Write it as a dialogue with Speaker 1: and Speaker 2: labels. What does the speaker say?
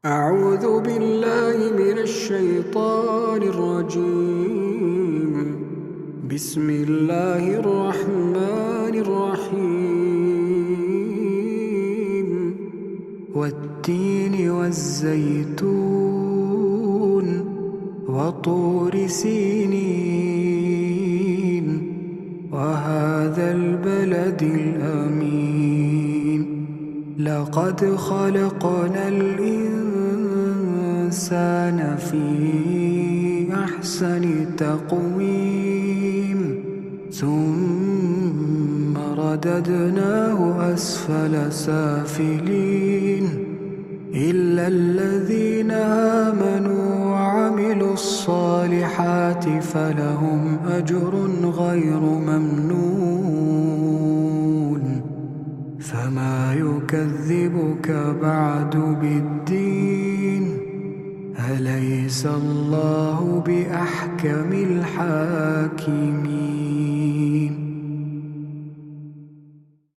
Speaker 1: أعوذ بالله من الشيطان الرجيم. بسم الله الرحمن الرحيم. والتين والزيتون وطور سينين وهذا البلد الأمين. لقد خلقنا الإنسان في أحسن تقويم ثم رددناه أسفل سافلين إلا الذين آمنوا وعملوا الصالحات فلهم أجر غير ممنون. فما يكذبك بعد بالدين؟ أليس الله بأحكم الحاكمين؟